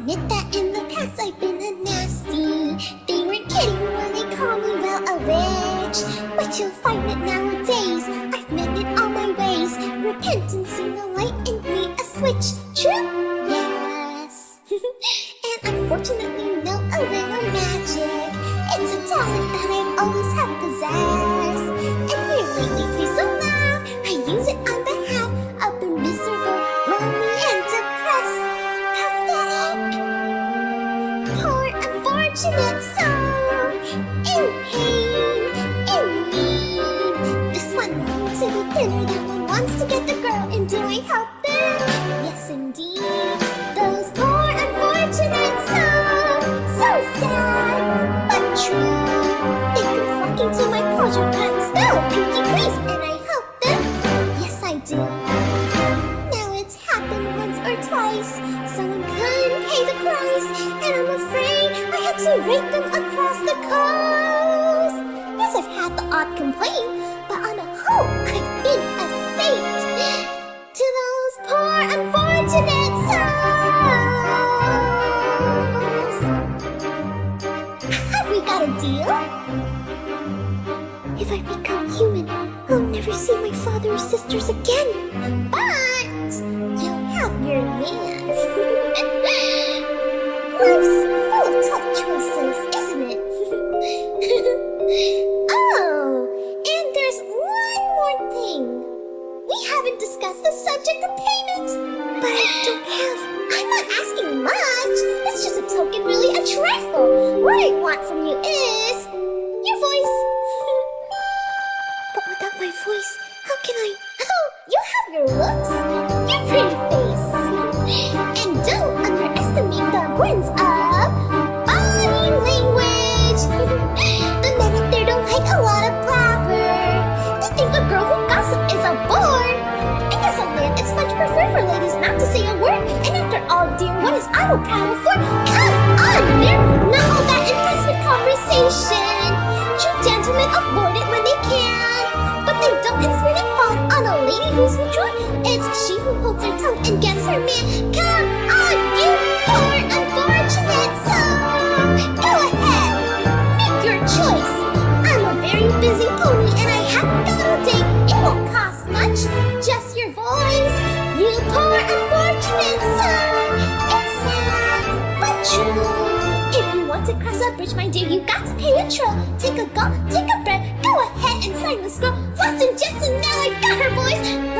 admit that in the past I've been a nasty. They weren't kidding when they called me, well, a witch. But you'll find that nowadays I've mended all my ways. Repentance seen the light and me a switch. True? Yes. And unfortunately know a little magic. It's a talent that I've always had possessed. And here lately, please don't laugh, I use it on behalf of the miserable, lonely, and depressed. Pathetic, poor, unfortunate soul, in pain, in need. This one wants to be thinner, that one wants to get the girl, and do I help them? Yes, indeed. Those poor, unfortunate souls, so sad, but true. They come flocking to my pleasure cut spell, pinky please, and I help them. Yes, I do. Now it's happened once or twice. Someone couldn't pay the price, and I'm afraid I had to rate them across the coast. Yes, I've had the odd complaint, but on a whole, I've been a saint. To those poor, unfortunate souls. Have we got a deal? If I become human, I'll never see my father or sisters again. But you'll have your man. Life's full of tough choices, isn't it? Oh, and there's one more thing. We haven't discussed the subject of payment. But I'm not asking much. It's just a token, really a trifle. What I want from you is your voice. But without my voice, how can I? Oh, you have your looks, your pretty face. And don't underestimate the importance of body language. The men up there don't like a lot of blabber. They think a girl who gossips is a bore. And as a man, it's much preferred for ladies not to say a word. And after all, dear, what is I will proud for? Come on, there, not all that impressive conversation. True gentlemen avoid it when they can, but they don't expect it fall on a lady who's withdrawn. It's she who holds her tongue and gets her man. Come on, you poor unfortunate soul. Go ahead, make your choice. I'm a very busy pony and I haven't got all day. It won't cost much, just your voice. You poor unfortunate soul. It's sad, but true. If you want to cross a bridge, my dear, you got to pay a troll. Take a gulp, take a breath, go ahead and sign the scroll. Floss and Jetson, now I got her, boys.